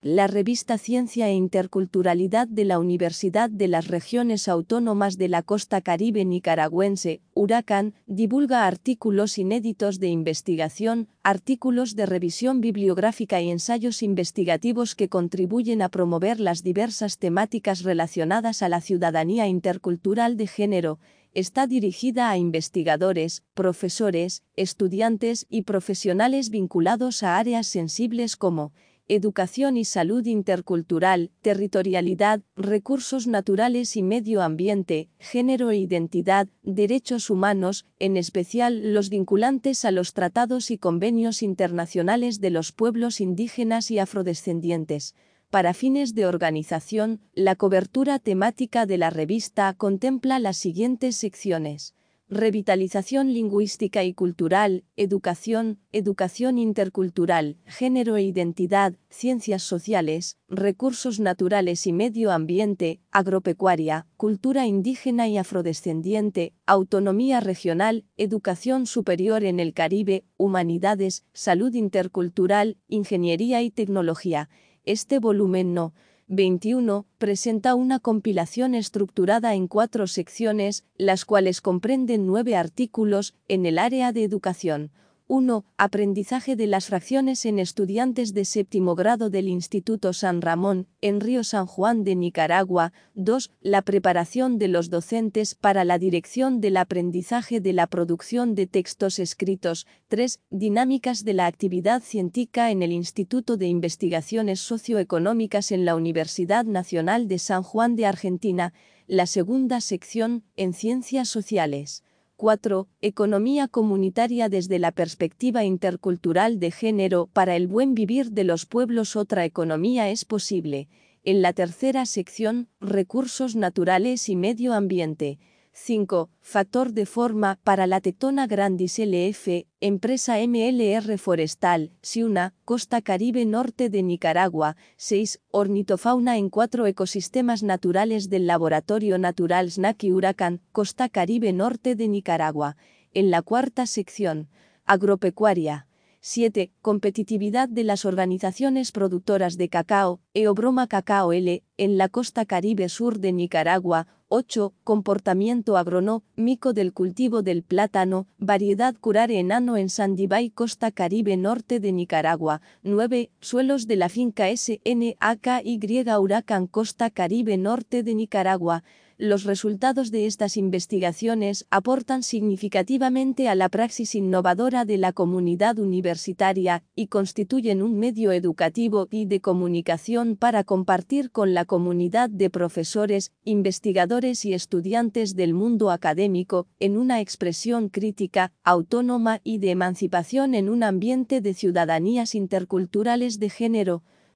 La revista Ciencia e Interculturalidad de la Universidad de las Regiones Autónomas de la Costa Caribe Nicaragüense, Huracán, divulga artículos inéditos de investigación, artículos de revisión bibliográfica y ensayos investigativos que contribuyen a promover las diversas temáticas relacionadas a la ciudadanía intercultural de género. Está dirigida a investigadores, profesores, estudiantes y profesionales vinculados a áreas sensibles como educación y salud intercultural, territorialidad, recursos naturales y medio ambiente, género e identidad, derechos humanos, en especial los vinculantes a los tratados y convenios internacionales de los pueblos indígenas y afrodescendientes. Para fines de organización, la cobertura temática de la revista contempla las siguientes secciones: revitalización lingüística y cultural, educación, educación intercultural, género e identidad, ciencias sociales, recursos naturales y medio ambiente, agropecuaria, cultura indígena y afrodescendiente, autonomía regional, educación superior en el Caribe, humanidades, salud intercultural, ingeniería y tecnología. Este volumen No. 21 presenta una compilación estructurada en 4 secciones, las cuales comprenden 9 artículos en el área de educación. 1. Aprendizaje de las fracciones en estudiantes de séptimo grado del Instituto San Ramón, en Río San Juan de Nicaragua. 2. La preparación de los docentes para la dirección del aprendizaje de la producción de textos escritos. 3. Dinámicas de la actividad científica en el Instituto de Investigaciones Socioeconómicas en la Universidad Nacional de San Juan de Argentina. La segunda sección, en Ciencias Sociales. 4. Economía comunitaria desde la perspectiva intercultural de género. Para el buen vivir de los pueblos otra economía es posible. En la tercera sección, recursos naturales y medio ambiente. 5. Factor de forma para la Tectona Grandis LF, empresa MLR Forestal, Ciuna, Costa Caribe Norte de Nicaragua. 6. Ornitofauna en 4 ecosistemas naturales del Laboratorio Natural SNACI Huracán, Costa Caribe Norte de Nicaragua. En la cuarta sección, agropecuaria. 7. Competitividad de las organizaciones productoras de cacao, Eobroma Cacao L, en la costa Caribe Sur de Nicaragua. 8. Comportamiento agronómico del cultivo del plátano, variedad Curare Enano en Sandibay, costa Caribe Norte de Nicaragua. 9. Suelos de la finca SNAKY Huracán, costa Caribe Norte de Nicaragua. Los resultados de estas investigaciones aportan significativamente a la praxis innovadora de la comunidad universitaria y constituyen un medio educativo y de comunicación para compartir con la comunidad de profesores, investigadores y estudiantes del mundo académico, en una expresión crítica, autónoma y de emancipación en un ambiente de ciudadanías interculturales de género.